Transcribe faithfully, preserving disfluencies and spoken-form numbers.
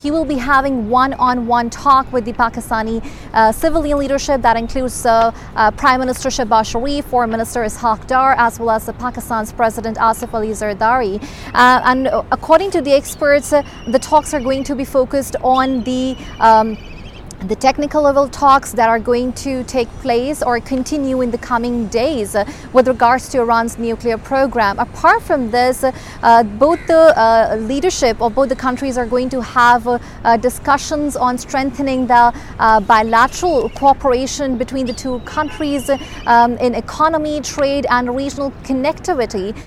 He will be having one-on-one talk with the Pakistani uh, civilian leadership that includes uh, uh, Prime Minister Shehbaz Sharif, Foreign Minister Ishaq Dar, as well as the Pakistan's President Asif Ali Zardari. Uh, and according to the experts, uh, the talks are going to be focused on the um, the technical level talks that are going to take place or continue in the coming days uh, with regards to Iran's nuclear program. Apart from this, uh, both the uh, leadership of both the countries are going to have uh, uh, discussions on strengthening the uh, bilateral cooperation between the two countries um, in economy, trade and regional connectivity.